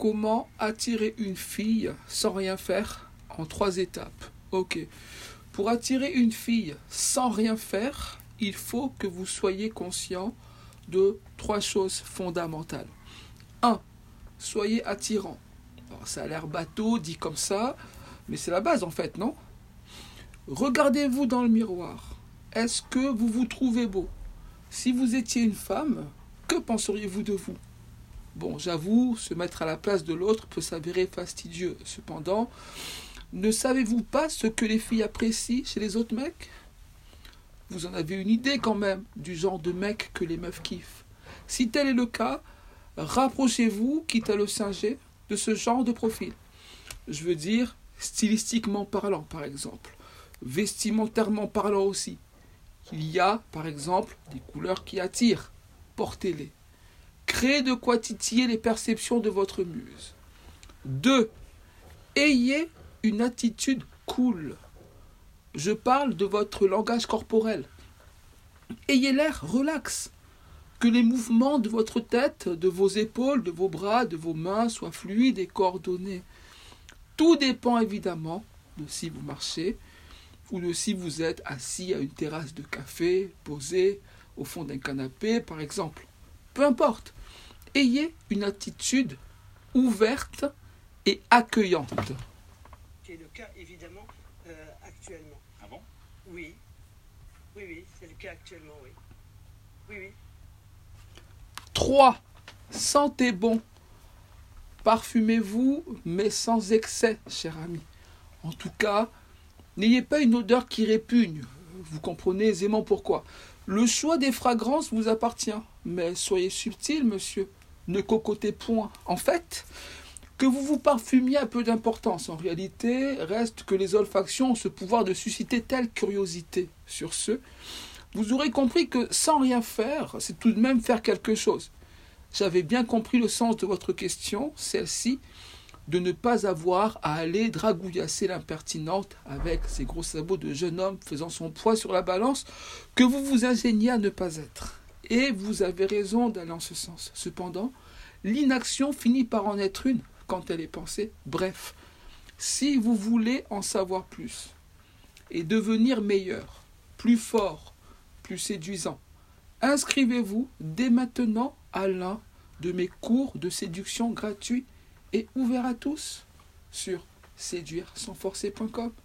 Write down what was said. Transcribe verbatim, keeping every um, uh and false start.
Comment attirer une fille sans rien faire en trois étapes. Ok. Pour attirer une fille sans rien faire, il faut que vous soyez conscient de trois choses fondamentales. un. Soyez attirant. Alors, ça a l'air bateau, dit comme ça, mais c'est la base en fait, non? Regardez-vous dans le miroir. Est-ce que vous vous trouvez beau? Si vous étiez une femme, que penseriez-vous de vous? Bon, j'avoue, se mettre à la place de l'autre peut s'avérer fastidieux. Cependant, ne savez-vous pas ce que les filles apprécient chez les autres mecs? Vous en avez une idée quand même du genre de mec que les meufs kiffent. Si tel est le cas, rapprochez-vous, quitte à le singer, de ce genre de profil. Je veux dire, stylistiquement parlant, par exemple. Vestimentairement parlant aussi. Il y a, par exemple, des couleurs qui attirent. Portez-les. Créez de quoi titiller les perceptions de votre muse. deux. Ayez une attitude cool. Je parle de votre langage corporel. Ayez l'air relax. Que les mouvements de votre tête, de vos épaules, de vos bras, de vos mains soient fluides et coordonnés. Tout dépend évidemment de si vous marchez ou de si vous êtes assis à une terrasse de café, posé au fond d'un canapé, par exemple. Peu importe. Ayez une attitude ouverte et accueillante. C'est le cas évidemment euh, actuellement. Ah bon? Oui. Oui, oui, c'est le cas actuellement, oui. Oui, oui. trois. Sentez bon. Parfumez-vous, mais sans excès, cher ami. En tout cas, n'ayez pas une odeur qui répugne. Vous comprenez aisément pourquoi. Le choix des fragrances vous appartient. Mais soyez subtil, monsieur. Ne cocotez point. En fait, que vous vous parfumiez a peu d'importance. En réalité, reste que les olfactions ont ce pouvoir de susciter telle curiosité. Sur ce, vous aurez compris que sans rien faire, c'est tout de même faire quelque chose. J'avais bien compris le sens de votre question, celle-ci, de ne pas avoir à aller dragouillasser l'impertinente avec ses gros sabots de jeune homme faisant son poids sur la balance, que vous vous ingéniez à ne pas être. Et vous avez raison d'aller en ce sens. Cependant, l'inaction finit par en être une quand elle est pensée. Bref, si vous voulez en savoir plus et devenir meilleur, plus fort, plus séduisant, inscrivez-vous dès maintenant à l'un de mes cours de séduction gratuits et ouverts à tous sur séduire sans forcer point com.